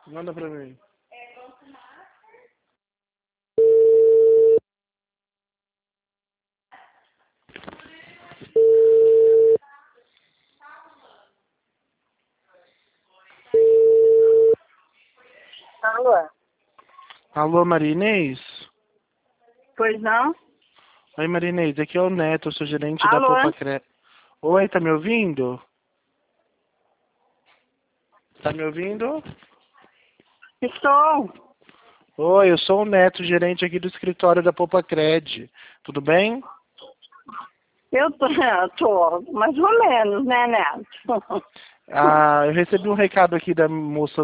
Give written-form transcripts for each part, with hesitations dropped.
Manda pra mim. Alô? Alô, Maria Inês? Pois não? Oi, Maria Inês, aqui é o Neto, eu sou gerente da Alô? Popacred. Oi, tá me ouvindo? Tá me ouvindo? Estou. Oi, eu sou o Neto, gerente aqui do escritório da Popacred. Tudo bem? Eu tô, mais ou menos, né, Neto? Eu recebi um recado aqui da moça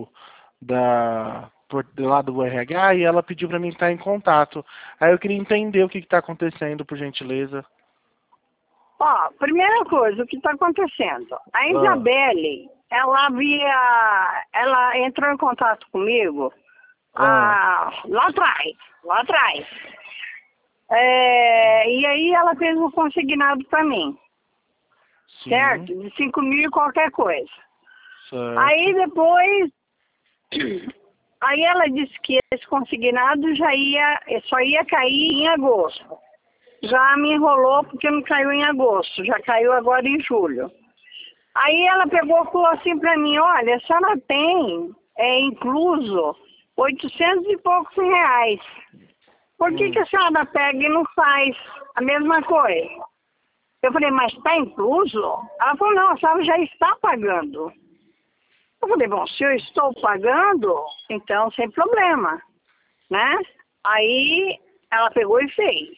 lá do RH e ela pediu pra mim estar em contato. Aí eu queria entender o que está acontecendo, por gentileza. Ó, primeira coisa, o que está acontecendo? A Isabelle, ela entrou em contato comigo lá atrás. E aí ela fez um consignado para mim, Sim, certo? De 5.000 e qualquer coisa. certo. Aí depois, aí ela disse que esse consignado só ia cair em agosto. Já me enrolou porque não caiu em agosto, já caiu agora em julho. Aí ela pegou e falou assim pra mim, olha, a senhora tem incluso 800 e poucos reais. Por que a senhora pega e não faz a mesma coisa? Eu falei, mas está incluso? Ela falou, não, a senhora já está pagando. Eu falei, bom, se eu estou pagando, então sem problema, né? Aí ela pegou e fez.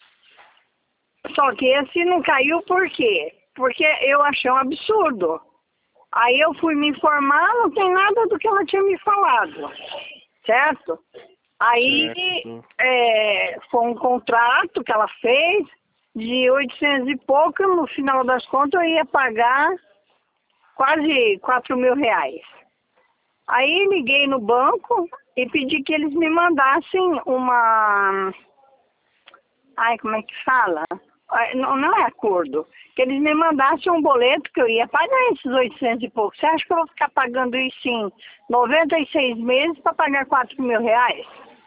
Só que esse não caiu por quê? Porque eu achei um absurdo. Aí eu fui me informar, não tem nada do que ela tinha me falado, certo? Aí Certo. foi um contrato que ela fez de 800 e pouco, no final das contas eu ia pagar quase 4.000 reais. Aí liguei no banco e pedi que eles me mandassem uma... Ai, como é que fala? Não é acordo. Que eles me mandassem um boleto que eu ia pagar esses 800 e pouco. Você acha que eu vou ficar pagando isso em 96 meses para pagar 4.000 reais?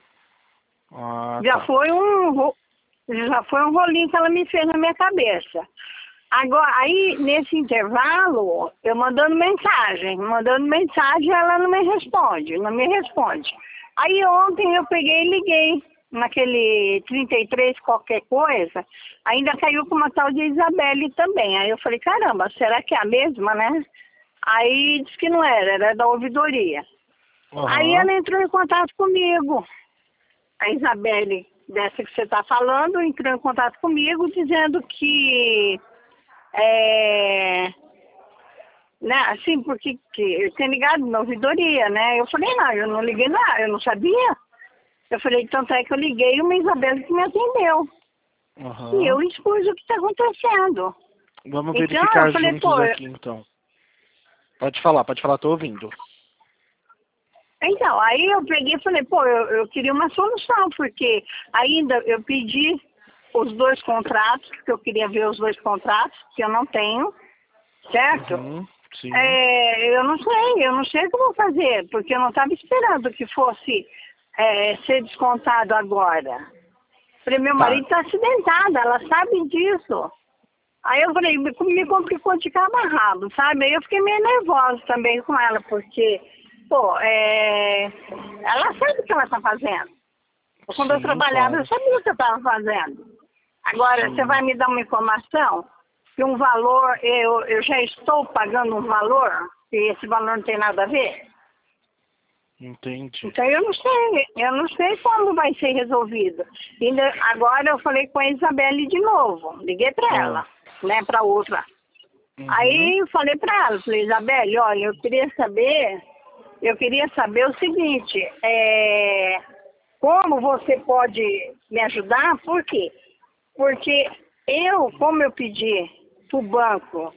Já Tá. foi um rolinho que ela me fez na minha cabeça. Agora, aí, nesse intervalo, eu mandando mensagem, ela não me responde. Aí ontem eu peguei e liguei naquele 33 qualquer coisa, ainda caiu com uma tal de Isabelle também. Aí eu falei, caramba, será que é a mesma, né? Aí disse que não era da ouvidoria. Aí ela entrou em contato comigo. A Isabelle, dessa que você está falando, entrou em contato comigo dizendo que né, assim, porque eu tinha ligado na ouvidoria, né? Eu falei, não, eu não liguei nada, eu não sabia. Eu falei, tanto é que eu liguei uma Isabelle que me atendeu. E eu expus o que está acontecendo. Vamos Então, verificar eu falei, juntos aqui, então. Pode falar, tô ouvindo. então, aí eu peguei e falei, eu queria uma solução, porque ainda eu pedi os 2 contratos, porque eu queria ver os 2 contratos, que eu não tenho, certo? Sim. Eu não sei o que eu vou fazer, porque eu não estava esperando que fosse ser descontado agora. Falei, meu marido está acidentado, ela sabe disso. Aí eu falei, me complicou de cabo a rabo, sabe? Aí eu fiquei meio nervosa também com ela, porque, ela sabe o que ela está fazendo. Quando eu trabalhava, eu sabia o que eu estava fazendo. Agora, você vai me dar uma informação que um valor, eu já estou pagando um valor, e esse valor não tem nada a ver? Entendi. Então eu não sei como vai ser resolvido. Agora eu falei com a Isabelle de novo, liguei para ela, né, para outra. Aí eu falei para ela, falei, Isabelle, olha, eu queria saber o seguinte, como você pode me ajudar? Por quê? Porque como eu pedi para o banco,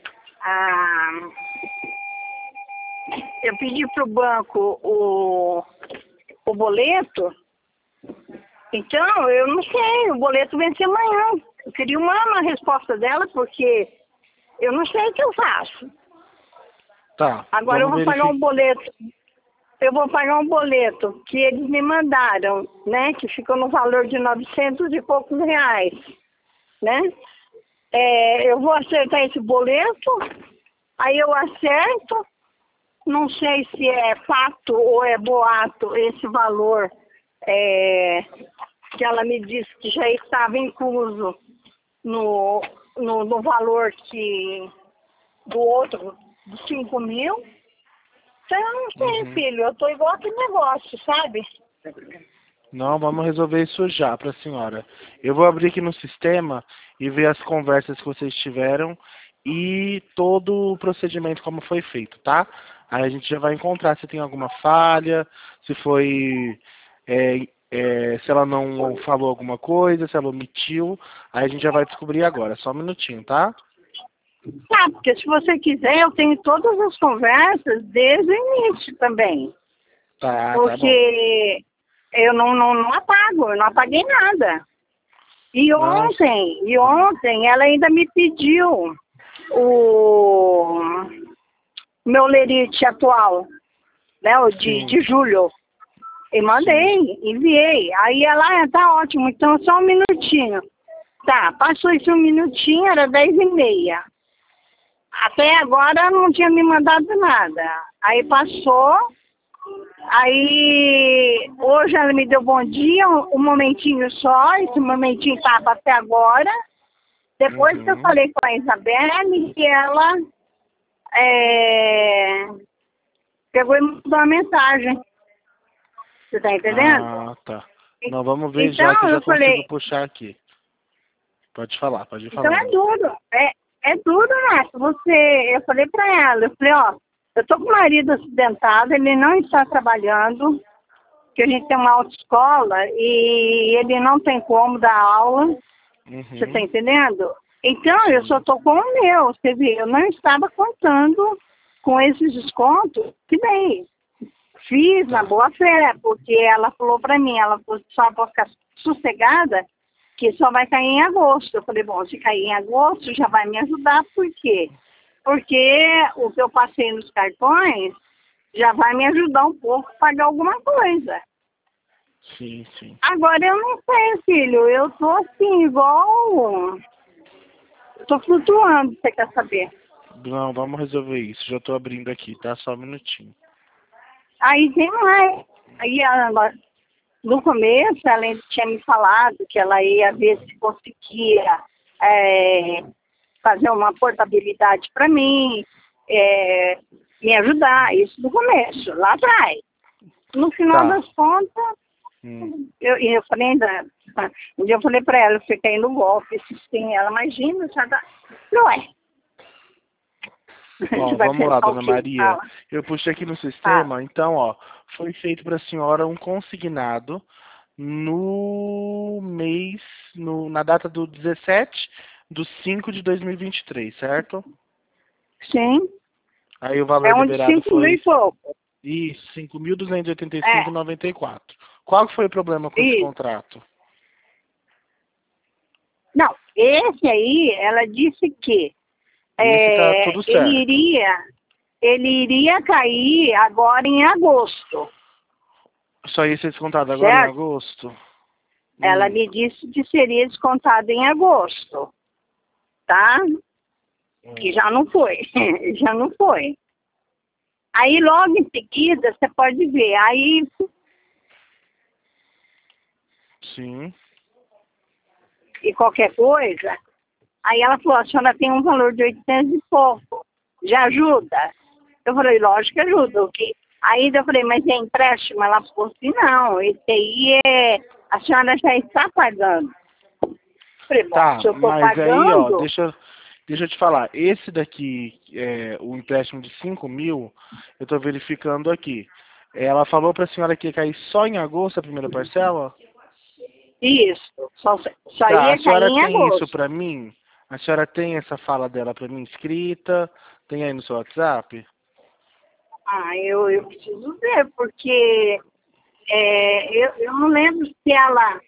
eu pedi para o banco o boleto, então eu não sei, o boleto vence amanhã. Eu queria uma resposta dela, porque eu não sei o que eu faço. Tá. Agora eu vou pagar um boleto. eu vou pagar um boleto que eles me mandaram, né? Que ficou no valor de 900 e poucos reais, né? Eu vou acertar esse boleto, aí eu acerto, não sei se é fato ou é boato esse valor que ela me disse que já estava incluso no valor do outro, dos 5 mil. Então eu não sei, filho, eu tô igual aquele negócio, sabe? Não, vamos resolver isso já para a senhora. Eu vou abrir aqui no sistema e ver as conversas que vocês tiveram e todo o procedimento como foi feito, tá? Aí a gente já vai encontrar se tem alguma falha, se foi, se ela não falou alguma coisa, se ela omitiu. Aí a gente já vai descobrir agora. Só um minutinho, tá? Tá, porque se você quiser, eu tenho todas as conversas desde o início também. Tá bom. Porque eu não apago, eu não apaguei nada. E ontem ela ainda me pediu o meu lerite atual, né, o de julho. E mandei, enviei. Aí ela, tá ótimo, então só um minutinho. Tá, passou esse um minutinho, era 10h30. Até agora não tinha me mandado nada. Aí passou, aí hoje ela me deu bom dia, um momentinho só, esse momentinho estava até agora. Depois que eu falei com a Isabelle, que ela pegou e mandou uma mensagem. Você tá entendendo? Ah, tá. Não, vamos ver Então, já que eu já eu consigo falei, puxar aqui. Pode falar, pode ir então falando. é duro, é duro, né? Eu falei pra ela, eu falei, ó, eu tô com o marido acidentado, ele não está trabalhando, que a gente tem uma autoescola e ele não tem como dar aula, você tá entendendo? Então, eu só tô com o meu, você viu, eu não estava contando com esses descontos que dei. Fiz na boa fé, porque ela falou pra mim, ela falou só pra ficar sossegada, que só vai cair em agosto. Eu falei, bom, se cair em agosto já vai me ajudar, por quê? Porque o que eu passei nos cartões já vai me ajudar um pouco a pagar alguma coisa. Sim, sim. Agora eu não sei, filho, eu tô assim, igual... Tô flutuando, você quer saber? Não, vamos resolver isso. Já tô abrindo aqui, tá? Só um minutinho. Aí tem mais. Aí ela, no começo, ela ainda tinha me falado que ela ia ver se conseguia fazer uma portabilidade para mim, me ajudar, isso no começo, lá atrás. No final das contas, eu falei ainda, um dia eu falei para ela, eu fiquei no golpe, sim, ela imagina, já tá, não é. Ó, vamos lá, dona Maria. Eu puxei aqui no sistema, então, ó, foi feito para a senhora um consignado no mês, na data do 17/5/2023, certo? Sim. Aí o valor É um de liberado 5 mil foi e pouco. isso, 5.285,94. Qual que foi o problema com esse contrato? Não, esse aí, ela disse que Esse tá tudo certo. ele iria cair agora em agosto. Só ia ser descontado agora em Certo? agosto? Ela me disse que seria descontado em agosto, tá? Que já não foi, já não foi. Aí logo em seguida, você pode ver, aí... Sim. E qualquer coisa, aí ela falou, a senhora tem um valor de 800 e pouco, já ajuda? Eu falei, lógico que ajuda, ok? Aí eu falei, mas é empréstimo? Ela falou assim, não, esse aí a senhora já está pagando. Eu falei, bom, Tá, se eu estou mas aí, ó, pagando... deixa eu te falar. Esse daqui, o empréstimo de 5 mil, eu tô verificando aqui. Ela falou pra senhora que ia cair só em agosto a primeira parcela? Isso, só Tá, ia a cair senhora em tem isso agosto. pra mim? A senhora tem essa fala dela pra mim escrita? Tem aí no seu WhatsApp? Ah, eu preciso ver, porque eu não lembro se ela...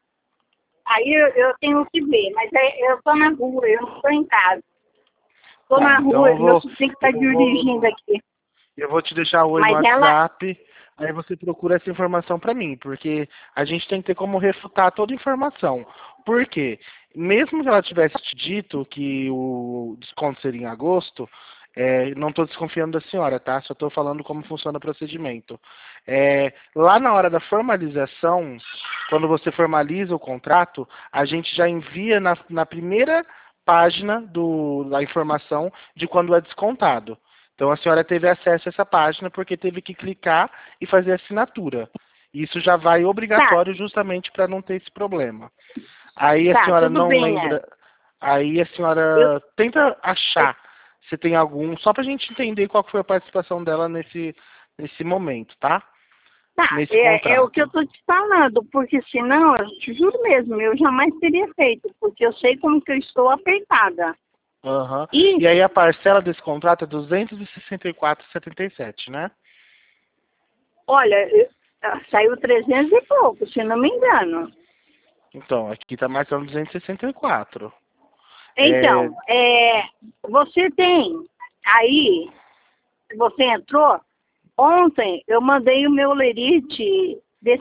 aí eu tenho que ver, mas eu estou na rua, eu não estou em casa. tô na Então rua, meu sobrinho que tá eu dirigindo vou, aqui. eu vou te deixar o oi no Mas ela, WhatsApp, aí você procura essa informação para mim, porque a gente tem que ter como refutar toda a informação. Por quê? Mesmo que ela tivesse te dito que o desconto seria em agosto, não estou desconfiando da senhora, tá? Só estou falando como funciona o procedimento. Lá na hora da formalização, quando você formaliza o contrato, a gente já envia na primeira página da informação de quando é descontado. Então a senhora teve acesso a essa página porque teve que clicar e fazer a assinatura. Isso já vai tá, obrigatório justamente para não ter esse problema. Aí a tá, senhora tudo não bem, lembra, aí a eu, senhora tenta achar se tem algum, só para a gente entender qual que foi a participação dela nesse momento, tá? tá, Nesse é o que eu contrato. tô te falando, porque senão, eu te juro mesmo, eu jamais teria feito, porque eu sei como que eu estou apertada. Aham. E, E aí a parcela desse contrato é 264,77, né? olha, saiu 300 e pouco, se não me engano. Então, aqui está marcando 264. É, Então, você tem aí, você entrou, ontem eu mandei o meu lerite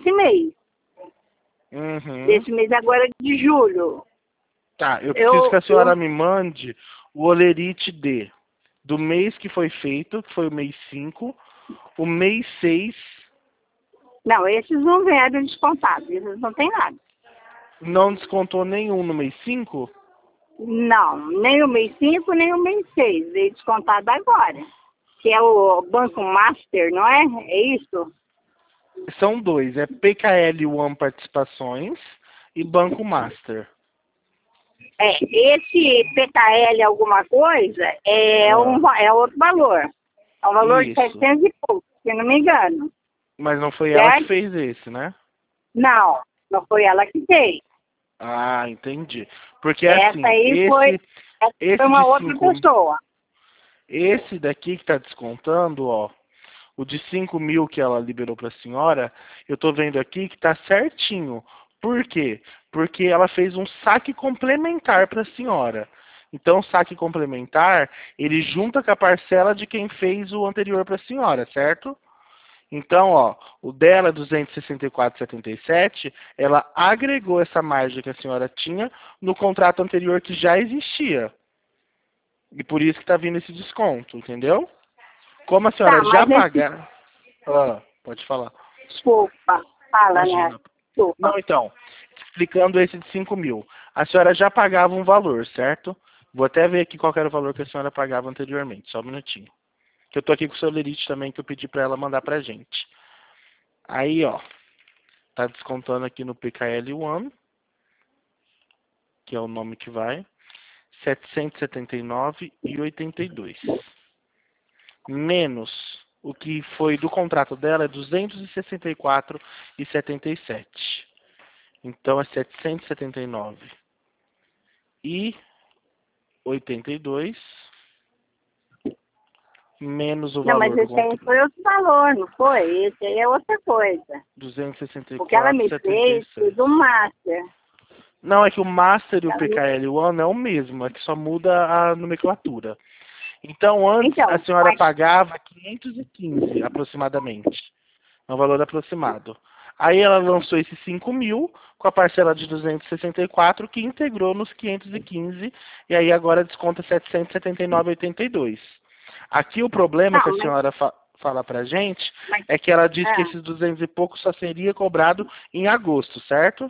uhum. desse mês agora de julho. Tá, eu preciso que Eu, a senhora me mande o olerite do mês que foi feito, que foi o mês 5, o mês 6 não, esses não vieram descontados, esses não tem nada. não descontou nenhum no mês 5. Não, nem o mês 5 nem o mês 6 veio descontado agora. Que é o Banco Master, não é? É isso? São dois, é PKL One Participações e Banco Master. Esse PKL alguma coisa Ah, é outro valor. É um valor de isso. 700 e pouco, se não me engano. Mas não foi ela que Certo? fez esse, né? Não, não foi ela que fez. Ah, entendi. Porque Essa assim, aí foi, essa foi esse uma de outra 5, pessoa. esse daqui que está descontando, ó, o de 5 mil que ela liberou para a senhora, eu estou vendo aqui que está certinho. Por quê? Porque ela fez um saque complementar para a senhora. Então, o saque complementar, ele junta com a parcela de quem fez o anterior para a senhora, certo? Então, ó, o dela 264,77, ela agregou essa margem que a senhora tinha no contrato anterior que já existia. E por isso que está vindo esse desconto, entendeu? Como a Tá, senhora já mas esse, pagar. Pode falar. desculpa, fala, né? Imagina. Desculpa. Não, então, explicando esse de 5 mil. A senhora já pagava um valor, certo? Vou até ver aqui qual era o valor que a senhora pagava anteriormente. Só um minutinho. Que eu tô aqui com o seu lerite também, que eu pedi para ela mandar pra gente. Aí, ó, tá descontando aqui no PKL One, que é o nome que vai, 779,82. Menos o que foi do contrato dela é 264,77. Então é 779,82 menos o Não, mas valor do esse aí contrato. foi outro valor, não foi? Esse aí é outra coisa. Porque ela me fez 264,76. tudo master. Não, é que o Master e o Ela me- PKL One é o mesmo, é que só muda a nomenclatura. Então, antes a Então, senhora pagava 515 aproximadamente. É um valor aproximado. Aí ela lançou esses 5 mil com a parcela de 264 que integrou nos 515 e aí agora desconta 779,82. Aqui o problema que a não, senhora fala pra gente mas é que ela disse que ah, esses 200 e pouco só seria cobrado em agosto, certo?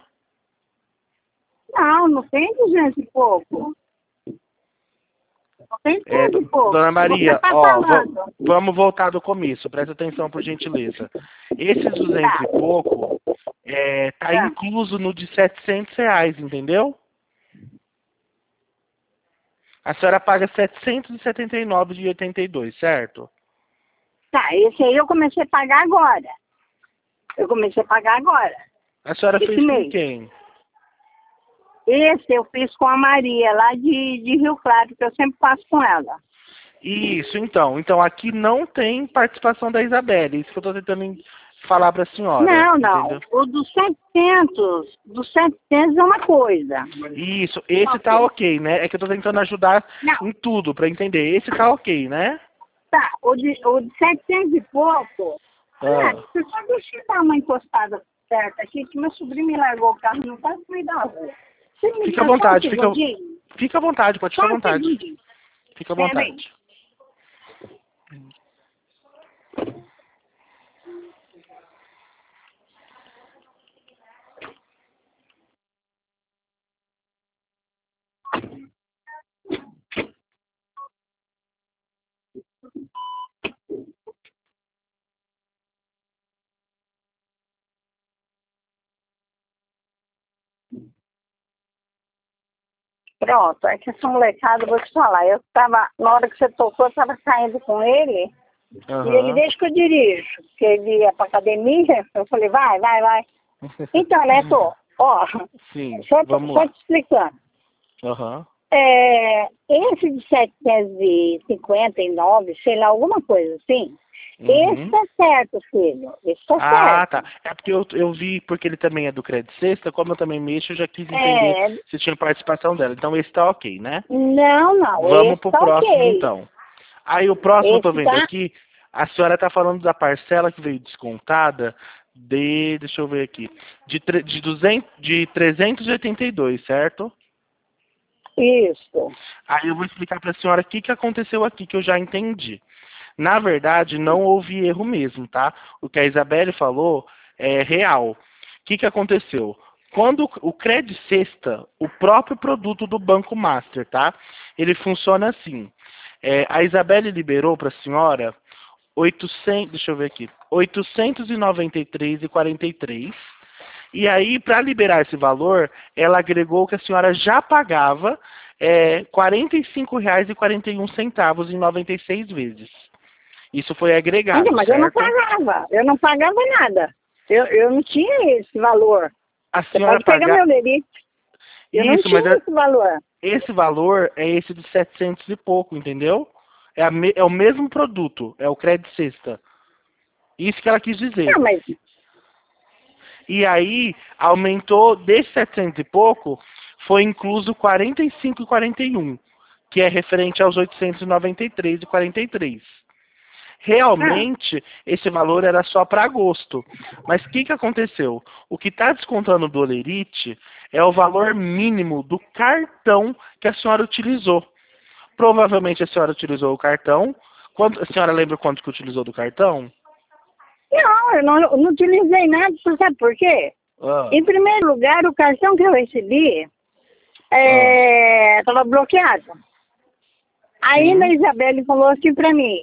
não tem 200 e pouco. Não tem 200 e pouco. Dona Você Maria, está ó, falando. vamos voltar do começo, presta atenção por gentileza. Esses 200 Tá, e pouco tá tá. incluso no de R$ 700, entendeu? A senhora paga 779,82, certo? Tá, esse aí eu comecei a pagar agora. Eu comecei a pagar agora, A senhora esse fez com mês. quem? Esse eu fiz com a Maria, lá de Rio Claro, que eu sempre faço com ela. Isso, então. Então aqui não tem participação da Isabelle. Isso que eu estou tentando falar para a senhora. Não, não. Entendeu? O dos 700 é uma coisa. Isso, esse tá ok, né? É que eu tô tentando ajudar Não, em tudo para entender. Esse tá ok, né? tá. O de 700 e pouco. Ah. Você só deixa eu dar uma encostada perto aqui, que meu sobrinho me largou o carro no quase meio da rua. Você me Fica à dá só um vontade, segundinho? fica à vontade, pode Só ficar à um vontade. segundinho. Fica à Pera aí. vontade. Pronto, é que essa molecada, eu vou te falar, eu tava, na hora que você tocou, eu tava saindo com ele, e ele Aham. deixa que eu dirijo, porque ele ia pra academia, eu falei, vai. Então, Neto, ó, Sim, vamos só lá. te explicando. Aham. Esse de 759, sei lá, alguma coisa assim, esse Uhum. tá certo, filho, esse tá Ah, certo. tá. É porque eu vi, porque ele também é do Credit Sexta, como eu também mexo, eu já quis entender É, se tinha participação dela. Então esse tá ok, né? não, Vamos esse pro tá próximo, ok. então. Aí o próximo eu tô Esse vendo tá, aqui, a senhora tá falando da parcela que veio descontada deixa eu ver aqui, de 382, certo? isso. Aí eu vou explicar para a senhora o que, que aconteceu aqui, que eu já entendi. Na verdade, não houve erro mesmo, tá? O que a Isabelle falou é real. O que, que aconteceu? Quando o Credit Sexta, o próprio produto do Banco Master, tá? Ele funciona assim. A Isabelle liberou para a senhora 800, deixa eu ver aqui, 893,43. E aí, para liberar esse valor, ela agregou que a senhora já pagava R$ 45,41 em 96 vezes. Isso foi Então, agregado, mas certo? eu não pagava nada. Eu não tinha esse valor. A Você senhora pode pegar pagar. meu lerite. Eu não Isso, mas tinha esse valor. esse valor é esse de 700 e pouco, entendeu? É o mesmo produto, é o Credit Sexta. Isso que ela quis dizer. Não, mas E aí, aumentou desses 700 e pouco, foi incluso 45,41, que é referente aos 893,43. ah, Realmente, esse valor era só para agosto. Mas o que, que aconteceu? O que está descontando do Olerite é o valor mínimo do cartão que a senhora utilizou. Provavelmente a senhora utilizou o cartão. A senhora lembra quanto que utilizou do cartão? eu não utilizei nada, você sabe por quê? Ah, Em primeiro lugar, o cartão que eu recebi ah, estava bloqueado. Aí a sim, Isabelle falou assim para mim,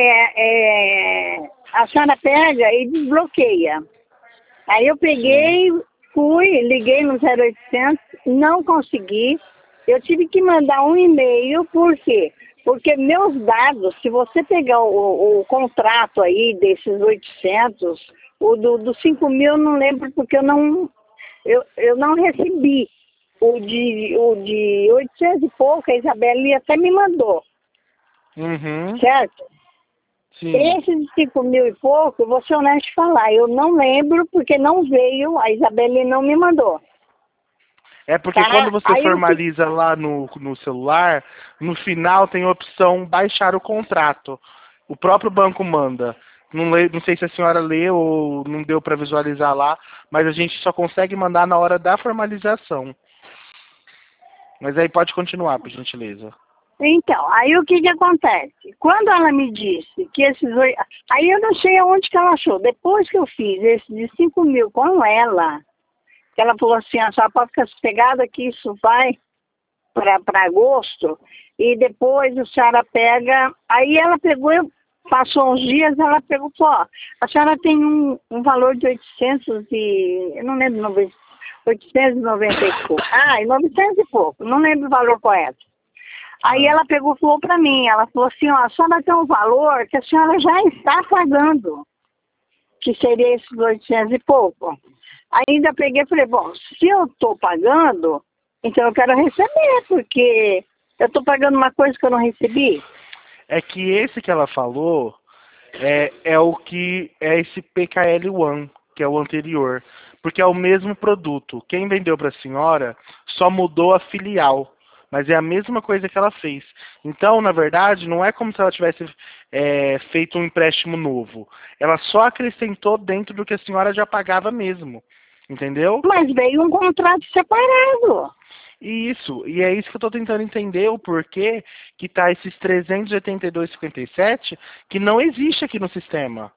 a senhora pega e desbloqueia. Aí eu sim. peguei, fui, liguei no 0800, não consegui. Eu tive que mandar um e-mail, por quê? Porque meus dados, se você pegar o contrato aí desses 800, dos 5.000, eu não lembro porque eu não recebi. O de 800 e pouco, a Isabelle até me mandou, Uhum, certo? sim. Esse de 5.000 e pouco, eu vou ser honesto em falar, eu não lembro porque não veio, a Isabelle não me mandou, É porque quando tá? você Aí eu fiquei, formaliza lá no celular, no final tem a opção baixar o contrato. O próprio banco manda. Não sei se a senhora leu ou não deu para visualizar lá, mas a gente só consegue mandar na hora da formalização. Mas aí pode continuar, por gentileza. então, aí o que que acontece? Quando ela me disse que esses oito, aí eu não sei aonde que ela achou, depois que eu fiz esse de 5.000 com ela, que ela falou assim, a senhora pode ficar sossegada que isso vai para agosto, e depois a senhora pega, aí ela pegou, passou uns dias, ela pegou, pô, a senhora tem um valor de 800 e, eu não lembro, 890 e pouco, 900 e pouco, não lembro o valor correto. Aí Ah, ela pegou e falou para mim, ela falou assim, ó, a senhora tem um valor que a senhora já está pagando, que seria esses 800 e pouco. Ainda peguei e falei, bom, se eu estou pagando, então eu quero receber, porque eu estou pagando uma coisa que eu não recebi. é que esse que ela falou É o que é esse PKL1, que é o anterior. Porque é o mesmo produto. Quem vendeu para a senhora só mudou a filial. Mas é a mesma coisa que ela fez. Então, na verdade, não é como se ela tivesse feito um empréstimo novo. Ela só acrescentou dentro do que a senhora já pagava mesmo. Entendeu? Mas veio um contrato separado. E é isso que eu estou tentando entender, o porquê que tá esses 382,57 que não existe aqui no sistema.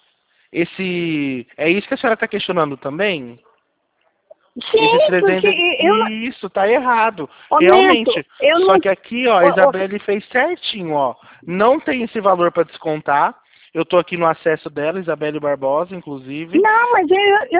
É isso que a senhora está questionando também? Esses Sim, porque 300, eu... isso tá errado, Ô, Neto, realmente. eu Só não... que aqui, ó, a Isabelle fez certinho, ó. Não tem esse valor para descontar. Eu tô aqui no acesso dela, Isabelle Barbosa, inclusive. Não, mas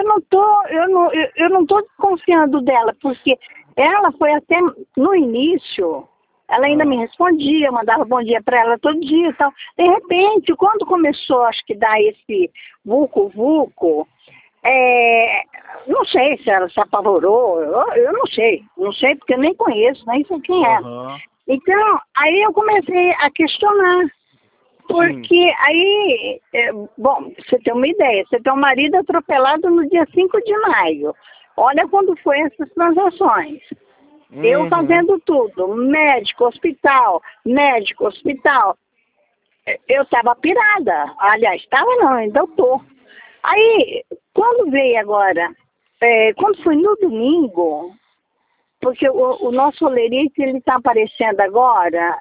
eu não tô desconfiando dela, porque ela foi até no início, ela ainda me respondia, eu mandava bom dia para ela todo dia e tal. De repente, quando começou, acho que dar esse vucu-vucu, não sei se ela se apavorou, eu não sei porque eu nem conheço, nem sei quem é. Então, aí eu comecei a questionar. Porque aí, bom, você tem uma ideia, você tem um marido atropelado no dia 5 de maio. Olha quando foi essas transações. Eu fazendo tudo, médico, hospital, médico, hospital. Eu estava pirada. Aliás, estava não, ainda estou. Aí, quando veio agora, quando foi no domingo, porque o nosso olerite, ele está aparecendo agora,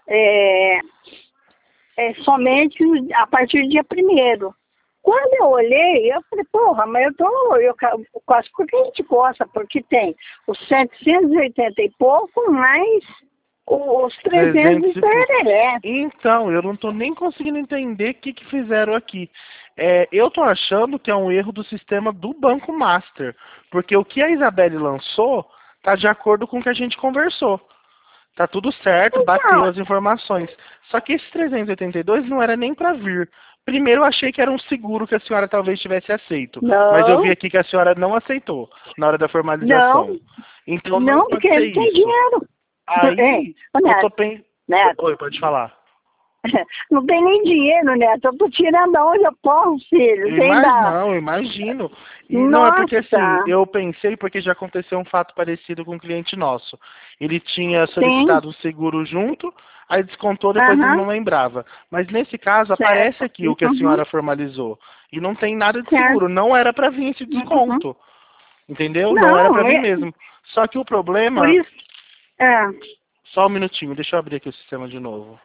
somente a partir do dia 1º. Quando eu olhei, eu falei, porra, mas eu quase que a gente gosta, porque tem os 780 e pouco, mais os 300 e pereré. Então, eu não estou nem conseguindo entender o que fizeram aqui. Eu estou achando que é um erro do sistema do Banco Master, porque o que a Isabelle lançou está de acordo com o que a gente conversou. Tá tudo certo, bateu as informações. Só que esse 382 não era nem para vir. Primeiro eu achei que era um seguro que a senhora talvez tivesse aceito. Não. Mas eu vi aqui que a senhora não aceitou na hora da formalização. Não. Então não pode porque ser ele tem isso. dinheiro. Aí, eu tô pensando... Neto. Oi, pode falar. Não tem nem dinheiro, Neto. Eu tô tirando aonde eu posso, filho. Eu imagino. E não é porque assim, eu pensei porque já aconteceu um fato parecido com um cliente nosso. Ele tinha solicitado um seguro junto, aí descontou, depois ele não lembrava. Mas nesse caso, aparece aqui o que a senhora formalizou. E não tem nada de seguro. Não era para vir esse desconto. Entendeu? Não era para vir mesmo. Só que o problema... Por isso... Só um minutinho, deixa eu abrir aqui o sistema de novo.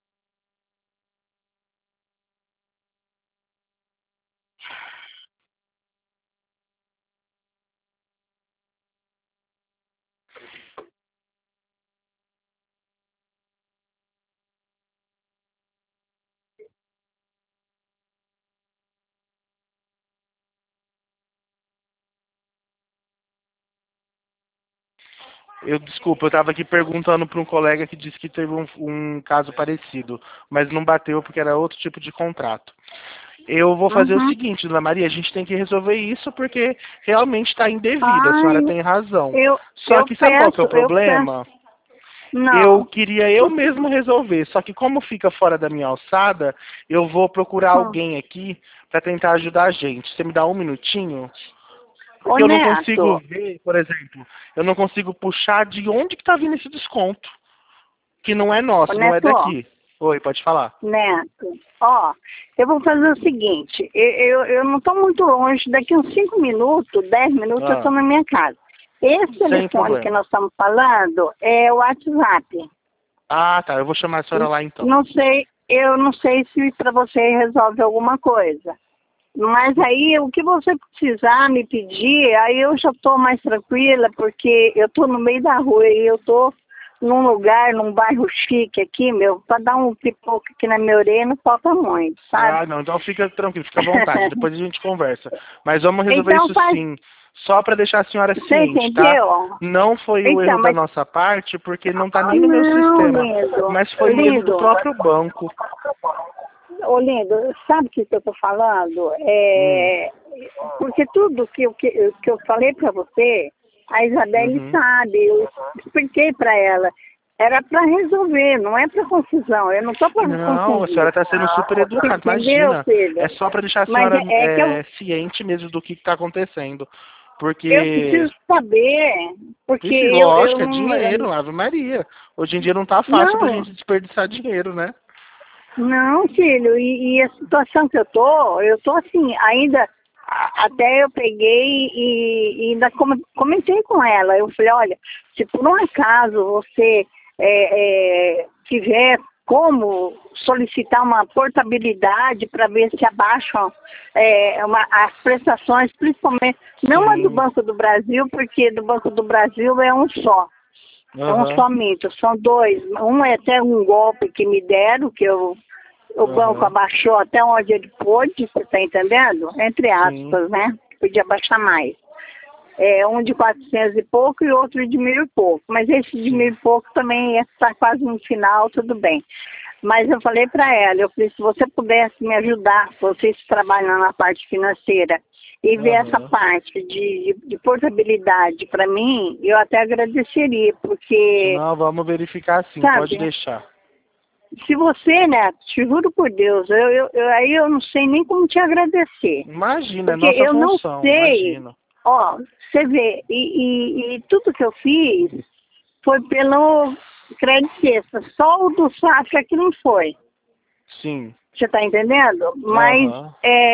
Desculpa, eu estava aqui perguntando para um colega que disse que teve um caso parecido, mas não bateu porque era outro tipo de contrato. Eu vou fazer o seguinte, Dona Maria, a gente tem que resolver isso porque realmente está indevido, a senhora tem razão. Só que sabe qual que é o problema? Eu queria eu mesmo resolver, só que como fica fora da minha alçada, eu vou procurar alguém aqui para tentar ajudar a gente. Você me dá um minutinho? Porque eu não consigo ver, por exemplo, eu não consigo puxar de onde que está vindo esse desconto. Que não é nosso, não é daqui. Oi, pode falar. Neto, eu vou fazer o seguinte, eu não estou muito longe, daqui uns 5 minutos, 10 minutos eu estou na minha casa. Esse telefone que nós estamos falando é o WhatsApp. Ah, tá, eu vou chamar a senhora lá então. Eu não sei se para você resolve alguma coisa. Mas aí, o que você precisar me pedir, aí eu já estou mais tranquila, porque eu estou no meio da rua e eu estou num lugar, num bairro chique aqui, para dar um pipoco aqui na minha orelha não falta muito, sabe? Ah, não, então fica tranquilo, fica à vontade, depois a gente conversa. Mas vamos resolver isso sim, só para deixar a senhora ciente, tá? Não foi o erro da nossa parte, porque não está nem no meu sistema, mas foi o erro do próprio banco. Ô, lindo, sabe o que eu estou falando? Porque tudo que eu falei para você, a Isabelle sabe, eu expliquei para ela. Era para resolver, não é para confusão. Eu não estou para confundir. Não, a senhora está sendo super educada, Entendeu, imagina. filho? É só para deixar a Mas senhora é que eu ciente mesmo do que está acontecendo. Porque, preciso saber, porque eu lógico, é não... dinheiro, Ave Maria. Hoje em dia não tá fácil pra Não, gente desperdiçar dinheiro, né? não, filho, e a situação que eu tô assim, ainda, até eu peguei e ainda comentei com ela, eu falei, olha, se por um acaso você tiver como solicitar uma portabilidade para ver se abaixam as prestações, principalmente, não a do Sim. Banco do Brasil, porque do Banco do Brasil é um só. É um Aham. somente, são dois. Um é até um golpe que me deram, que o banco Aham. abaixou até onde ele pôde, você está entendendo? Entre Sim. aspas, né? Podia baixar mais. Um de 400 e pouco e outro de 1.000 e pouco. Mas esse de 1.000 Sim. e pouco também está quase no final, tudo bem. Mas eu falei para ela, eu falei, se você pudesse me ajudar, vocês trabalham na parte financeira, e ver essa Aham. parte de portabilidade para mim, eu até agradeceria, porque, Não, vamos verificar sim, pode sabe, deixar. se você, né, te juro por Deus, aí eu não sei nem como te agradecer, Imagina, é porque nossa eu não função, sei, imagina. ó, você vê, e tudo que eu fiz foi pelo crédito extra, só o do Safra que não foi, Sim. você tá entendendo? Mas Aham.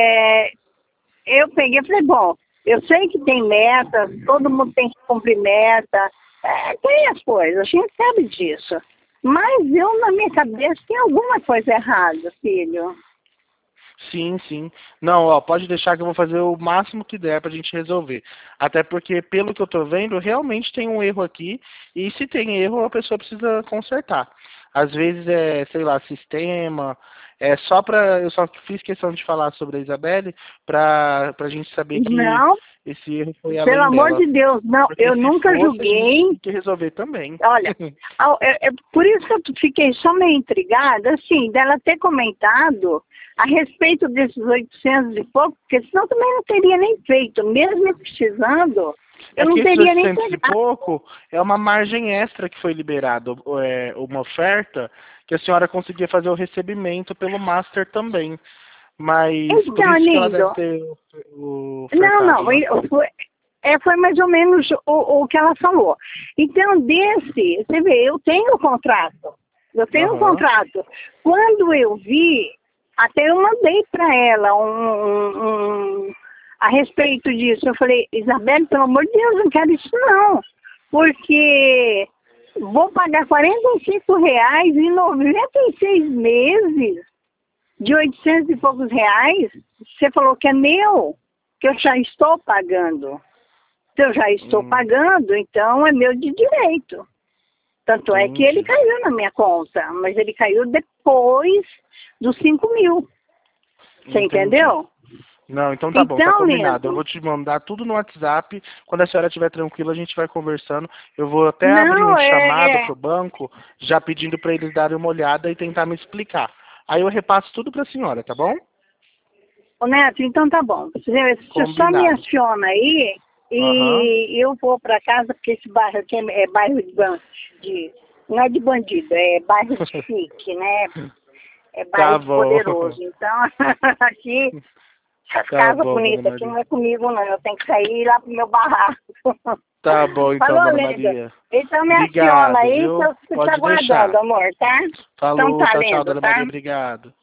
eu peguei e falei, bom, eu sei que tem meta, todo mundo tem que cumprir meta, tem as coisas, a gente sabe disso. Mas eu, na minha cabeça, tem alguma coisa errada, filho. Sim, sim. Não, ó, pode deixar que eu vou fazer o máximo que der pra gente resolver. Até porque, pelo que eu tô vendo, realmente tem um erro aqui, e se tem erro, a pessoa precisa consertar. Às vezes é, sei lá, sistema, eu só fiz questão de falar sobre a Isabelle pra gente saber que Não, esse erro foi pelo além amor dela. de Deus, não, Porque eu se nunca fosse, a gente julguei. tem que resolver também. Olha, por isso que eu fiquei só meio intrigada, assim, dela ter comentado a respeito desses 800 e pouco, porque senão também não teria nem feito, mesmo eu precisando, É eu que não esses teria nem 800 e pegado. pouco é uma margem extra que foi liberada, uma oferta que a senhora conseguia fazer o recebimento pelo Master também. Mas por Então, isso que ela lindo, deve ter não, ofertado, não, né? foi mais ou menos o que ela falou. Então, você vê, eu tenho o contrato. Eu tenho um Aham. contrato. Quando eu vi, até eu mandei para ela a respeito disso. Eu falei, Isabelle, pelo amor de Deus, não quero isso não. Porque vou pagar R$ 45 em 96 meses de 800 e poucos reais. Você falou que é meu, que eu já estou pagando. Se eu já estou Hum, pagando, então é meu de direito. Tanto é que ele entendi. caiu na minha conta, mas ele caiu depois dos 5.000. Você Entendi. entendeu? Não, então tá bom, tá Então, combinado. Eu lindo, vou te mandar tudo no WhatsApp. Quando a senhora estiver tranquila, a gente vai conversando. Eu vou até abrir um não, chamado pro banco, já pedindo para eles darem uma olhada e tentar me explicar. Aí eu repasso tudo pra senhora, tá bom? Ô, Neto, então tá bom. Você só me Combinado. aciona aí Aham. e eu vou para casa, porque esse bairro aqui é bairro não é de bandido, é bairro de chique, né? É bairro Tá de bom. poderoso. Então, aqui, essas Tá casas bom, dona bonitas aqui Maria. não é comigo, não. Eu tenho que sair lá pro meu barraco. Tá bom então, Falou, dona lindo. Maria. Então me aciona Obrigado, aí que viu? eu tô te Pode aguardando, deixar. amor, tá? Então Falou, tá, tchau, tchau, lindo, dona tá? Maria. Obrigado.